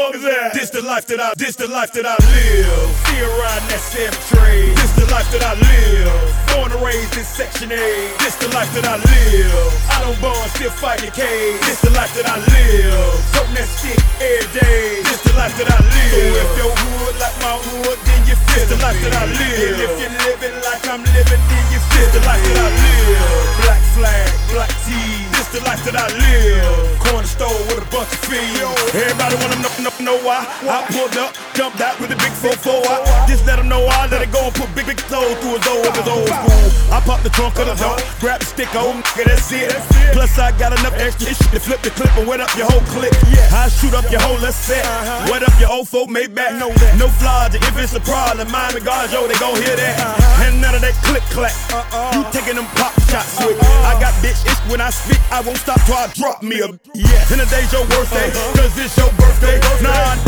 motherfuckers at? This the life that I live. Still riding that 7 trade. This the life that I live. Born and raised in Section 8. This the life that I live. I don't bond, still fight the cage. This the life that I live. Toting that stick every day. This the life that I live. So if your hood like my hood, then you feel the life that I live. And if you're living like I'm living, then you feel the life that I live. Black flag, black tee. This the life that I live. Corner store with a bunch of fees. Everybody wanna know why I pulled up, jumped out with a big 4-4. I just let them know I let it go and put big toes through his old school. I popped the trunk of the door, grab the stick, old nigga, that's it. Plus I got enough extra shit to flip the clip and wet up your whole clip. I shoot up your whole set, wet up your old folk, made back. No flaws, if it's a problem, Miami guards, yo, they gon' hear that. And none of that click clack. You taking them pop shots with. I got bitch itch when I spit, I won't stop till I drop me a. And the day's your worst day, cause it's your birthday. Now